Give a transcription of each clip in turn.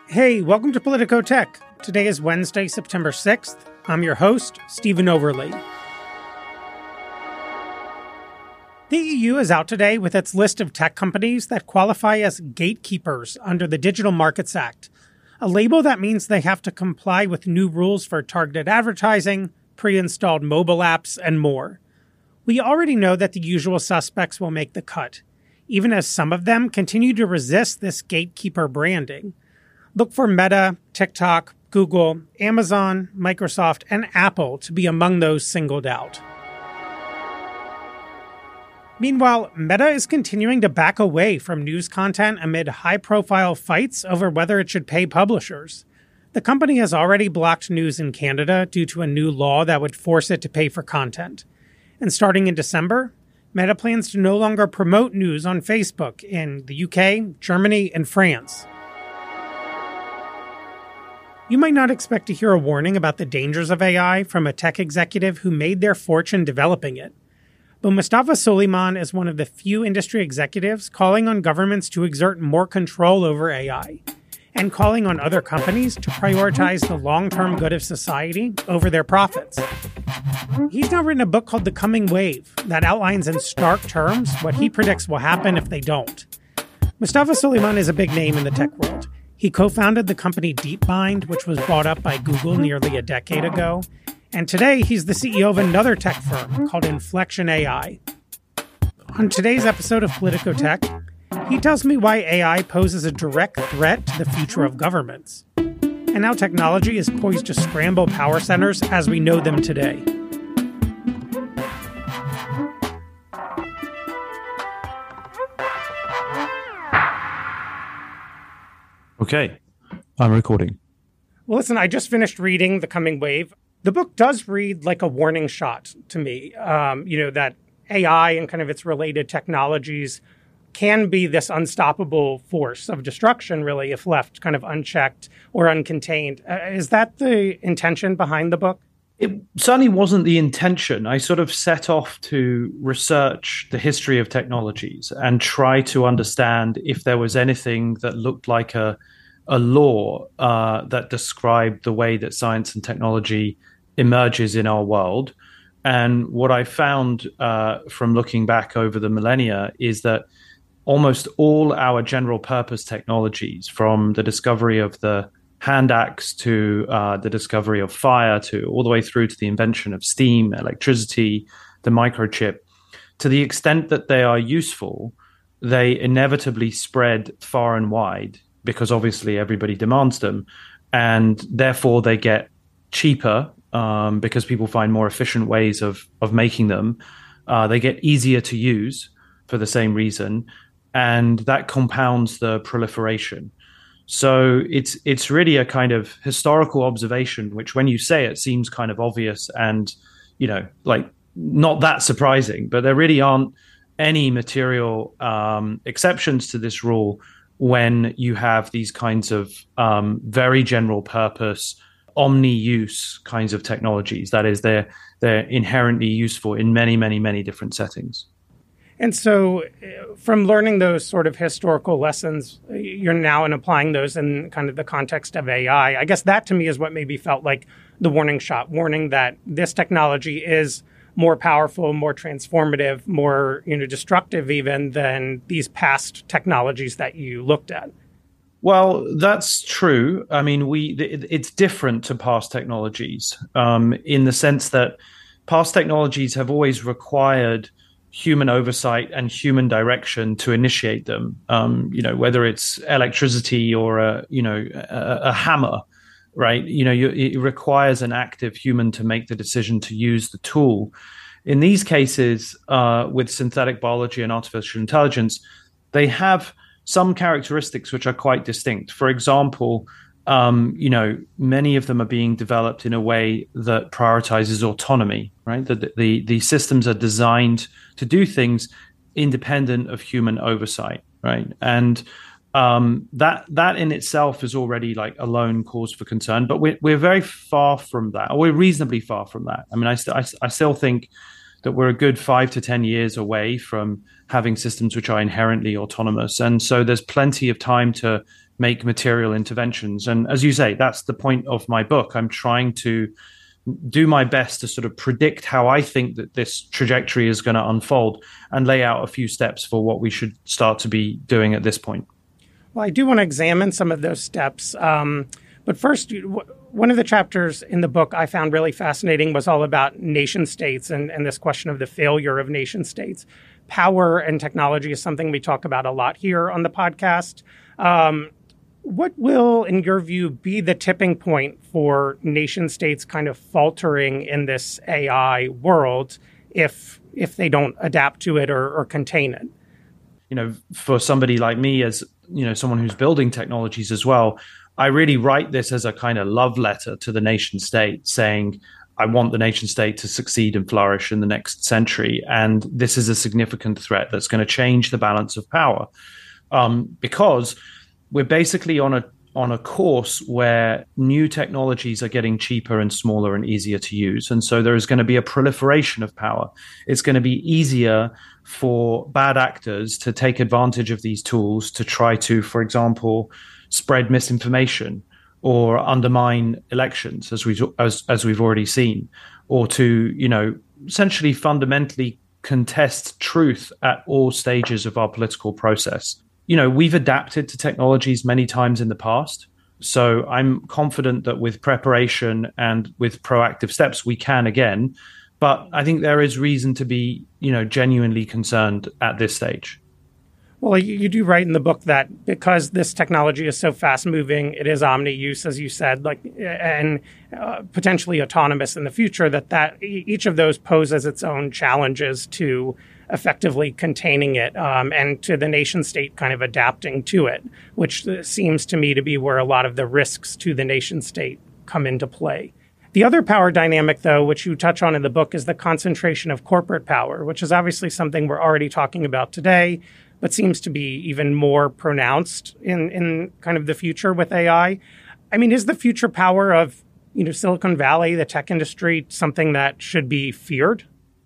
Hey, welcome to Politico Tech. Today is Wednesday, September 6th. I'm your host, Stephen Overley. The EU is out today with its list of tech companies that qualify as gatekeepers under the Digital Markets Act, a label that means they have to comply with new rules for targeted advertising, pre-installed mobile apps, and more. We already know that the usual suspects will make the cut, even as some of them continue to resist this gatekeeper branding. Look for Meta, TikTok, Google, Amazon, Microsoft, and Apple to be among those singled out. Meanwhile, Meta is continuing to back away from news content amid high-profile fights over whether it should pay publishers. The company has already blocked news in Canada due to a new law that would force it to pay for content. And starting in December, Meta plans to no longer promote news on Facebook in the UK, Germany, and France. You might not expect to hear a warning about the dangers of AI from a tech executive who made their fortune developing it. But Mustafa Suleyman is one of the few industry executives calling on governments to exert more control over AI, and calling on other companies to prioritize the long-term good of society over their profits. He's now written a book called The Coming Wave that outlines in stark terms what he predicts will happen if they don't. Mustafa Suleyman is a big name in the tech world. He co-founded the company DeepMind, which was bought up by Google nearly a decade ago. And today, he's the CEO of another tech firm called Inflection AI. On today's episode of Politico Tech, he tells me why AI poses a direct threat to the future of governments, and how technology is poised to scramble power centers as we know them today. Okay, I'm recording. Well, listen, I just finished reading The Coming Wave. The book does read like a warning shot to me, that AI and kind of its related technologies can be this unstoppable force of destruction, really, if left kind of unchecked or uncontained. Is that the intention behind the book? It certainly wasn't the intention. I sort of set off to research the history of technologies and try to understand if there was anything that looked like a law that described the way that science and technology emerges in our world. And what I found from looking back over the millennia is that almost all our general purpose technologies, from the discovery of the hand axe to the discovery of fire, to all the way through to the invention of steam, electricity, the microchip, to the extent that they are useful, they inevitably spread far and wide because obviously everybody demands them, and therefore they get cheaper because people find more efficient ways of making them. They get easier to use for the same reason, and that compounds the proliferation. So it's really a kind of historical observation, which when you say it seems kind of obvious and, not that surprising, but there really aren't any material exceptions to this rule when you have these kinds of very general purpose, omni-use kinds of technologies. That is, they're inherently useful in many, many, many different settings. And so from learning those sort of historical lessons, you're now applying those in kind of the context of AI. I guess that to me is what maybe felt like the warning shot, warning that this technology is more powerful, more transformative, more destructive even than these past technologies that you looked at. Well, that's true. I mean, it's different to past technologies in the sense that past technologies have always required human oversight and human direction to initiate them. Whether it's electricity or a hammer, right? It requires an active human to make the decision to use the tool. In these cases, with synthetic biology and artificial intelligence, they have some characteristics which are quite distinct. For example, many of them are being developed in a way that prioritizes autonomy, right? The systems are designed to do things independent of human oversight, right? And that in itself is already like alone cause for concern. But we're very far from that, or we're reasonably far from that. I mean, I still think that we're a good 5 to 10 years away from having systems which are inherently autonomous, and so there's plenty of time to make material interventions. And as you say, that's the point of my book. I'm trying to do my best to sort of predict how I think that this trajectory is going to unfold and lay out a few steps for what we should start to be doing at this point. Well, I do want to examine some of those steps. But first, one of the chapters in the book I found really fascinating was all about nation states and this question of the failure of nation states. Power and technology is something we talk about a lot here on the podcast. What will, in your view, be the tipping point for nation states kind of faltering in this AI world if they don't adapt to it or contain it? You know, for somebody like me, as you know, someone who's building technologies as well, I really write this as a kind of love letter to the nation state, saying I want the nation state to succeed and flourish in the next century, and this is a significant threat that's going to change the balance of power, because we're basically on a course where new technologies are getting cheaper and smaller and easier to use. And so there is going to be a proliferation of power. It's going to be easier for bad actors to take advantage of these tools to try to, for example, spread misinformation or undermine elections, as we've already seen, or to, you know, essentially fundamentally contest truth at all stages of our political process. You know, we've adapted to technologies many times in the past. So I'm confident that with preparation and with proactive steps, we can again. But I think there is reason to be, you know, genuinely concerned at this stage. Well, you do write in the book that because this technology is so fast moving, it is omni-use, as you said, and potentially autonomous in the future, that each of those poses its own challenges to effectively containing it and to the nation state kind of adapting to it, which seems to me to be where a lot of the risks to the nation state come into play. The other power dynamic, though, which you touch on in the book, is the concentration of corporate power, which is obviously something we're already talking about today, but seems to be even more pronounced in kind of the future with AI. I mean, is the future power of, you know, Silicon Valley, the tech industry, something that should be feared?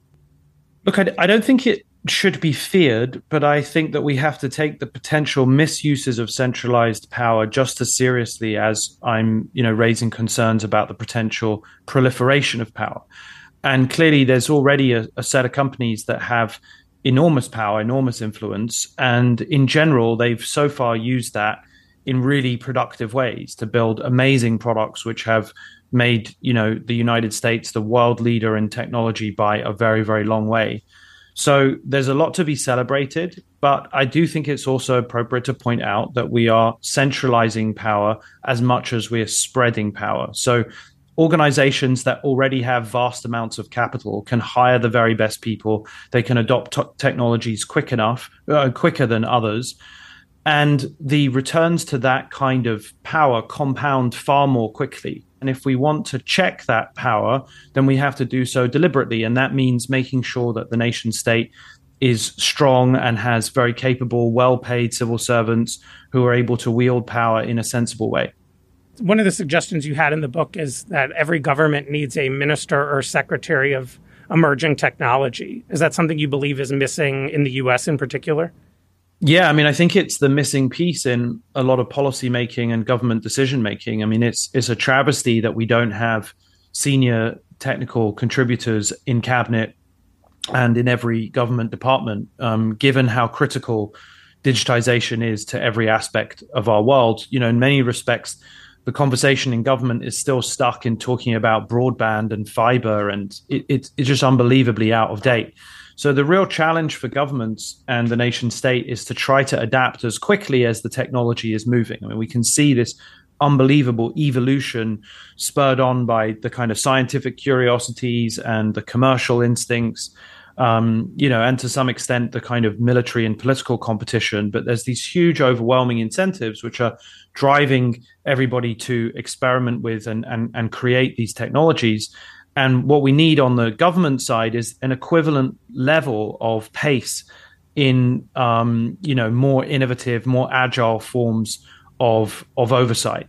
Look, I don't think it should be feared, but I think that we have to take the potential misuses of centralized power just as seriously as I'm, you know, raising concerns about the potential proliferation of power. And clearly, there's already a set of companies that have enormous power, enormous influence, and in general, they've so far used that in really productive ways to build amazing products, which have made, you know, the United States the world leader in technology by a very, very long way. So there's a lot to be celebrated, but I do think it's also appropriate to point out that we are centralizing power as much as we are spreading power. So organizations that already have vast amounts of capital can hire the very best people. They can adopt technologies quicker than others. And the returns to that kind of power compound far more quickly. And if we want to check that power, then we have to do so deliberately. And that means making sure that the nation state is strong and has very capable, well-paid civil servants who are able to wield power in a sensible way. One of the suggestions you had in the book is that every government needs a minister or secretary of emerging technology. Is that something you believe is missing in the U.S. in particular? Yeah, I mean, I think it's the missing piece in a lot of policy making and government decision making. I mean, it's a travesty that we don't have senior technical contributors in cabinet and in every government department, given how critical digitization is to every aspect of our world. You know, in many respects, the conversation in government is still stuck in talking about broadband and fiber, and it's just unbelievably out of date. So the real challenge for governments and the nation state is to try to adapt as quickly as the technology is moving. I mean, we can see this unbelievable evolution spurred on by the kind of scientific curiosities and the commercial instincts, you know, and to some extent the kind of military and political competition. But there's these huge, overwhelming incentives which are driving everybody to experiment with and create these technologies. And what we need on the government side is an equivalent level of pace in, you know, more innovative, more agile forms of oversight.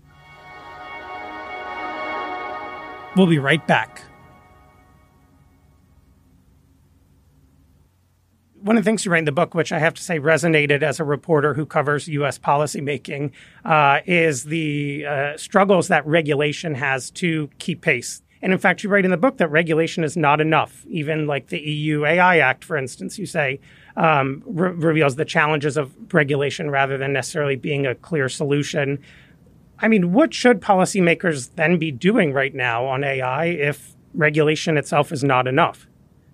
We'll be right back. one of the things you write in the book, which I have to say resonated as a reporter who covers U.S. policymaking, is the struggles that regulation has to keep pace. And in fact, you write in the book that regulation is not enough. Even like the EU AI Act, for instance, you say, reveals the challenges of regulation rather than necessarily being a clear solution. I mean, what should policymakers then be doing right now on AI if regulation itself is not enough?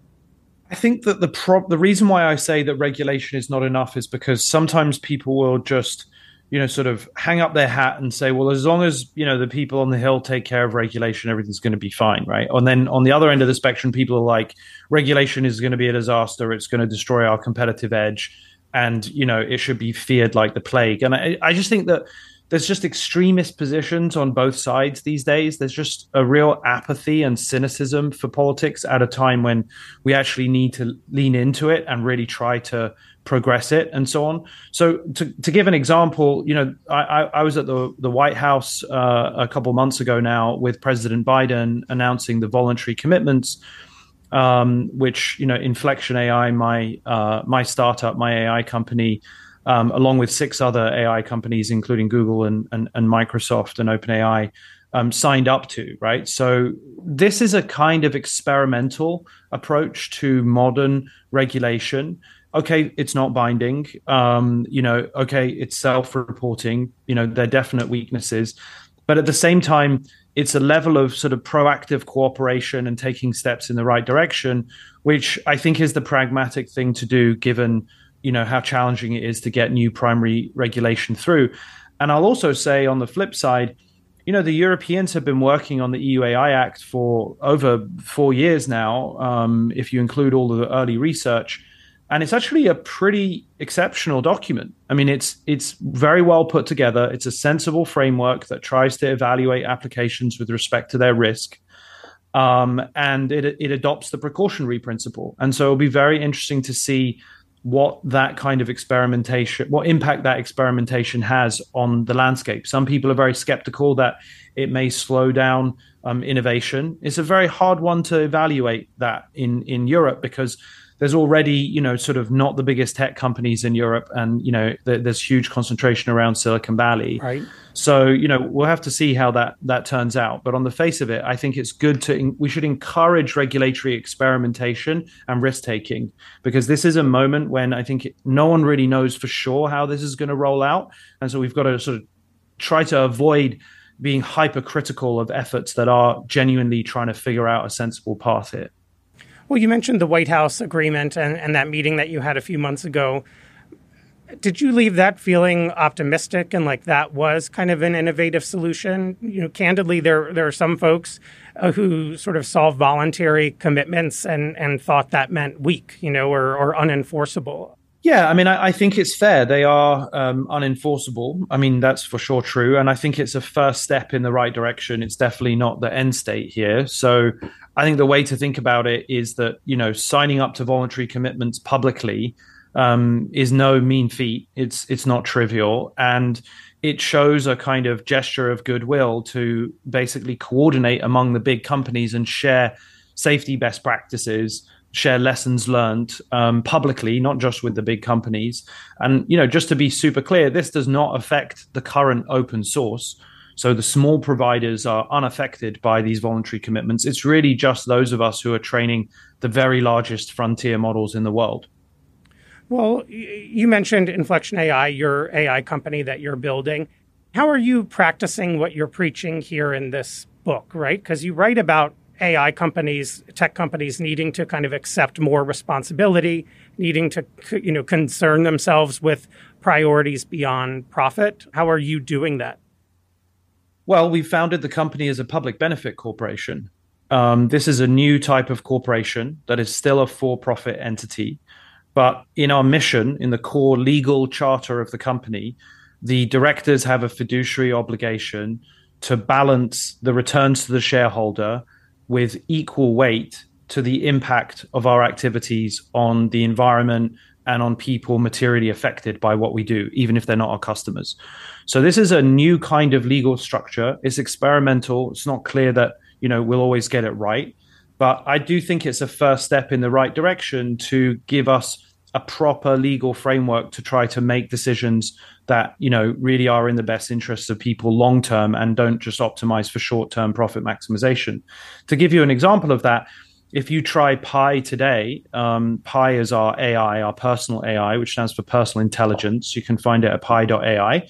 I think that the reason why I say that regulation is not enough is because sometimes people will just, sort of hang up their hat and say, well, as long as, the people on the Hill take care of regulation, everything's going to be fine, right? And then on the other end of the spectrum, people are like, regulation is going to be a disaster. It's going to destroy our competitive edge. And, it should be feared like the plague. And I just think that there's just extremist positions on both sides these days. There's just a real apathy and cynicism for politics at a time when we actually need to lean into it and really try to progress it and so on. So to give an example, I was at the White House a couple of months ago now with President Biden announcing the voluntary commitments, which, Inflection AI, my startup, my AI company, along with 6 other AI companies, including Google and Microsoft and OpenAI, signed up to, right? So this is a kind of experimental approach to modern regulation. Okay, it's not binding. Okay, it's self-reporting. There are definite weaknesses. But at the same time, it's a level of sort of proactive cooperation and taking steps in the right direction, which I think is the pragmatic thing to do, given how challenging it is to get new primary regulation through. And I'll also say on the flip side, the Europeans have been working on the EU AI Act for over 4 years now, if you include all of the early research. And it's actually a pretty exceptional document. I mean, it's very well put together. It's a sensible framework that tries to evaluate applications with respect to their risk. And it adopts the precautionary principle. And so it'll be very interesting to see what impact that experimentation has on the landscape. Some people are very skeptical that it may slow down innovation. It's a very hard one to evaluate that in Europe, because there's already, sort of not the biggest tech companies in Europe, and, there's huge concentration around Silicon Valley. Right. So, we'll have to see how that turns out. But on the face of it, I think it's good we should encourage regulatory experimentation and risk taking, because this is a moment when I think no one really knows for sure how this is going to roll out. And so we've got to sort of try to avoid being hypercritical of efforts that are genuinely trying to figure out a sensible path here. Well, you mentioned the White House agreement and that meeting that you had a few months ago. Did you leave that feeling optimistic and like that was kind of an innovative solution? Candidly, there are some folks who sort of saw voluntary commitments and thought that meant weak, or unenforceable. Yeah, I mean, I think it's fair. They are unenforceable. I mean, that's for sure true. And I think it's a first step in the right direction. It's definitely not the end state here. So I think the way to think about it is that, signing up to voluntary commitments publicly is no mean feat. It's not trivial. And it shows a kind of gesture of goodwill to basically coordinate among the big companies and share safety best practices, share lessons learned publicly, not just with the big companies. And, just to be super clear, this does not affect the current open source. So the small providers are unaffected by these voluntary commitments. It's really just those of us who are training the very largest frontier models in the world. Well, you mentioned Inflection AI, your AI company that you're building. How are you practicing what you're preaching here in this book, right? Because you write about AI companies, tech companies needing to kind of accept more responsibility, needing to, concern themselves with priorities beyond profit. How are you doing that? Well, we founded the company as a public benefit corporation. This is a new type of corporation that is still a for-profit entity. But in our mission, in the core legal charter of the company, the directors have a fiduciary obligation to balance the returns to the shareholder with equal weight to the impact of our activities on the environment and on people materially affected by what we do, even if they're not our customers. So this is a new kind of legal structure. It's experimental. It's not clear that, we'll always get it right. But I do think it's a first step in the right direction to give us a proper legal framework to try to make decisions that, really are in the best interests of people long term and don't just optimize for short term profit maximization. To give you an example of that, if you try Pi today, Pi is our AI, our personal AI, which stands for personal intelligence. You can find it at pi.ai.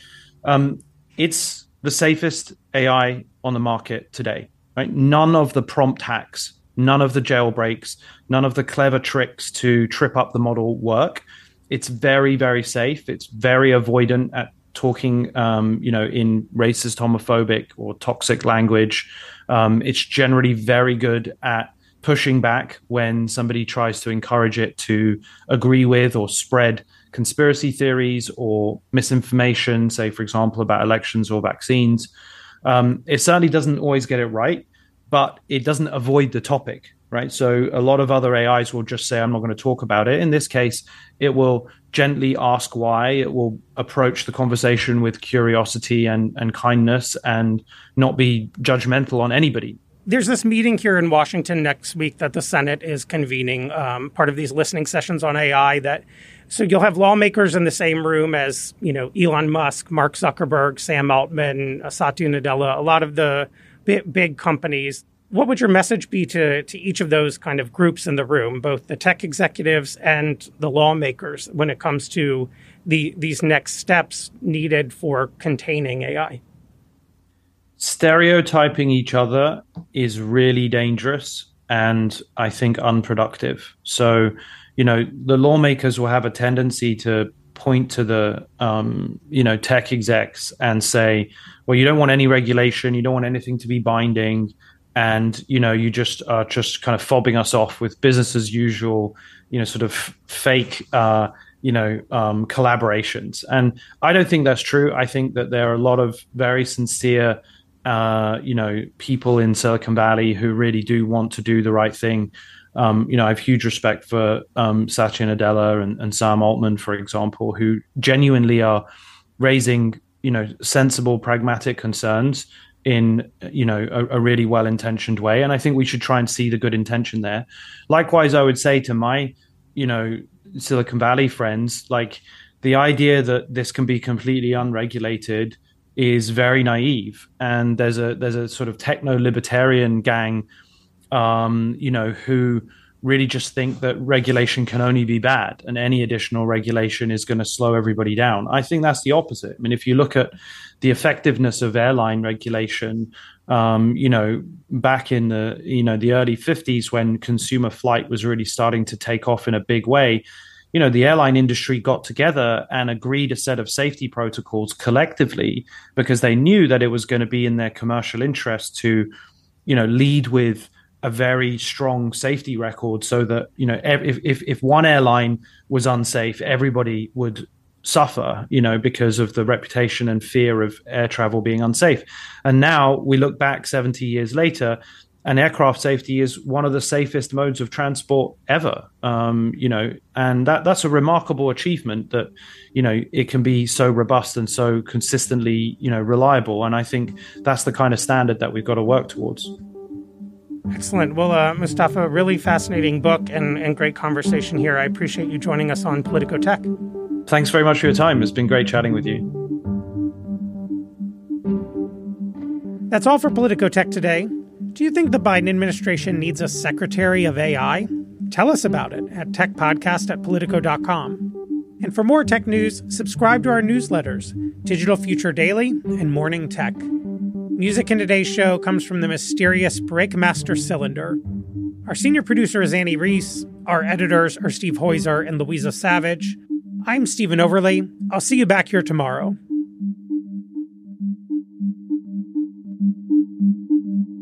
It's the safest AI on the market today, right? None of the prompt hacks, none of the jailbreaks, none of the clever tricks to trip up the model work. It's very, very safe. It's very avoidant at talking, in racist, homophobic, or toxic language. It's generally very good at pushing back when somebody tries to encourage it to agree with or spread conspiracy theories or misinformation, say, for example, about elections or vaccines. It certainly doesn't always get it right, but it doesn't avoid the topic, right? So a lot of other AIs will just say, I'm not going to talk about it. In this case, it will gently ask why. It will approach the conversation with curiosity and kindness and not be judgmental on anybody. There's this meeting here in Washington next week that the Senate is convening, part of these listening sessions on AI. So you'll have lawmakers in the same room as, Elon Musk, Mark Zuckerberg, Sam Altman, Satya Nadella, a lot of the big companies. What would your message be to each of those kind of groups in the room, both the tech executives and the lawmakers, when it comes to these next steps needed for containing AI? Stereotyping each other is really dangerous and I think unproductive. So, the lawmakers will have a tendency to point to the, tech execs and say, well, you don't want any regulation, you don't want anything to be binding, and, you just are just kind of fobbing us off with business as usual, sort of fake, collaborations. And I don't think that's true. I think that there are a lot of very sincere people in Silicon Valley who really do want to do the right thing. I have huge respect for Satya Nadella and Sam Altman, for example, who genuinely are raising, sensible, pragmatic concerns in, a really well-intentioned way. And I think we should try and see the good intention there. Likewise, I would say to my, Silicon Valley friends, like the idea that this can be completely unregulated is very naive. And there's a sort of techno-libertarian gang, who really just think that regulation can only be bad and any additional regulation is going to slow everybody down. I think that's the opposite. I mean, if you look at the effectiveness of airline regulation, back in the early 50s when consumer flight was really starting to take off in a big way, the airline industry got together and agreed a set of safety protocols collectively because they knew that it was going to be in their commercial interest to, lead with a very strong safety record so that, if one airline was unsafe, everybody would suffer, because of the reputation and fear of air travel being unsafe. And now we look back 70 years later, and aircraft safety is one of the safest modes of transport ever, and that's a remarkable achievement that, it can be so robust and so consistently, reliable. And I think that's the kind of standard that we've got to work towards. Excellent. Well, Mustafa, really fascinating book and great conversation here. I appreciate you joining us on Politico Tech. Thanks very much for your time. It's been great chatting with you. That's all for Politico Tech today. Do you think the Biden administration needs a secretary of AI? Tell us about it at techpodcast@politico.com. And for more tech news, subscribe to our newsletters, Digital Future Daily and Morning Tech. Music in today's show comes from the mysterious Breakmaster Cylinder. Our senior producer is Annie Reese. Our editors are Steve Heuser and Louisa Savage. I'm Stephen Overley. I'll see you back here tomorrow.